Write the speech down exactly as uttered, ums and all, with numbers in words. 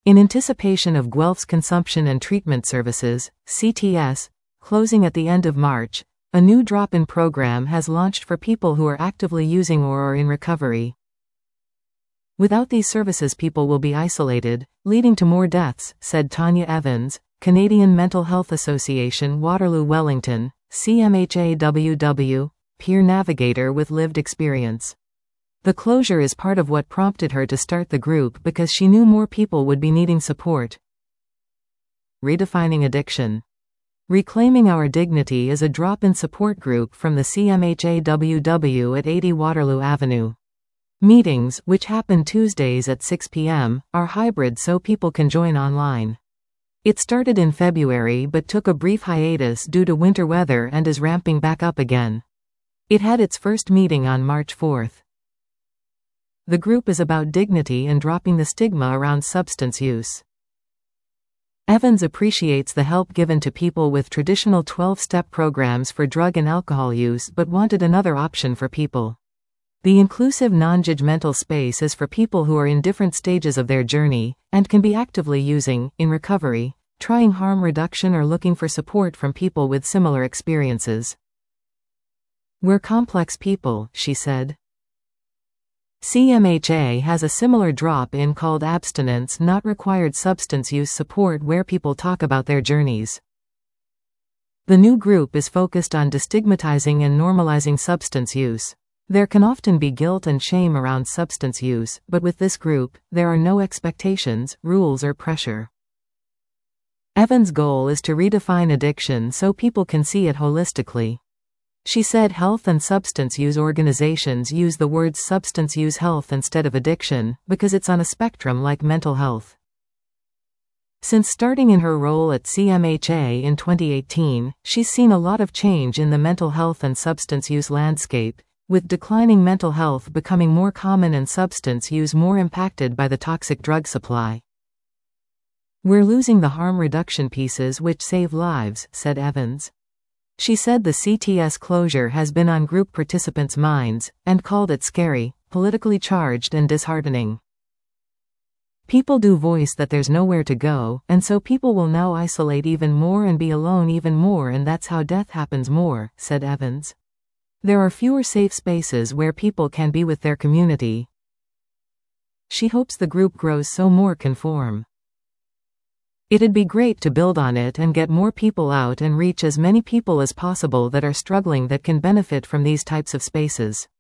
In anticipation of Guelph's Consumption and Treatment Services, C T S, closing at the end of March, a new drop-in program has launched for people who are actively using or are in recovery. Without these services, people will be isolated, leading to more deaths, said Tanya Evans, Canadian Mental Health Association Waterloo Wellington, C M H A W W, peer navigator with lived experience. The closure is part of what prompted her to start the group because she knew more people would be needing support. Redefining addiction. Reclaiming Our Dignity is a drop-in support group from the C M H A W W at eighty Waterloo Avenue. Meetings, which happen Tuesdays at six p m, are hybrid so people can join online. It started in February but took a brief hiatus due to winter weather and is ramping back up again. It had its first meeting on March fourth. The group is about dignity and dropping the stigma around substance use. Evans appreciates the help given to people with traditional twelve-step programs for drug and alcohol use but wanted another option for people. The inclusive non-judgmental space is for people who are in different stages of their journey, and can be actively using, in recovery, trying harm reduction or looking for support from people with similar experiences. We're complex people, she said. C M H A has a similar drop-in called Abstinence Not Required Substance Use Support where people talk about their journeys. The new group is focused on destigmatizing and normalizing substance use. There can often be guilt and shame around substance use, but with this group, there are no expectations, rules or pressure. Evans' goal is to redefine addiction so people can see it holistically. She said health and substance use organizations use the words substance use health instead of addiction, because it's on a spectrum like mental health. Since starting in her role at C M H A in twenty eighteen, she's seen a lot of change in the mental health and substance use landscape, with declining mental health becoming more common and substance use more impacted by the toxic drug supply. We're losing the harm reduction pieces which save lives, said Evans. She said the C T S closure has been on group participants' minds, and called it scary, politically charged and disheartening. People do voice that there's nowhere to go, and so people will now isolate even more and be alone even more, and that's how death happens more, said Evans. There are fewer safe spaces where people can be with their community. She hopes the group grows so more can form. It'd be great to build on it and get more people out and reach as many people as possible that are struggling that can benefit from these types of spaces.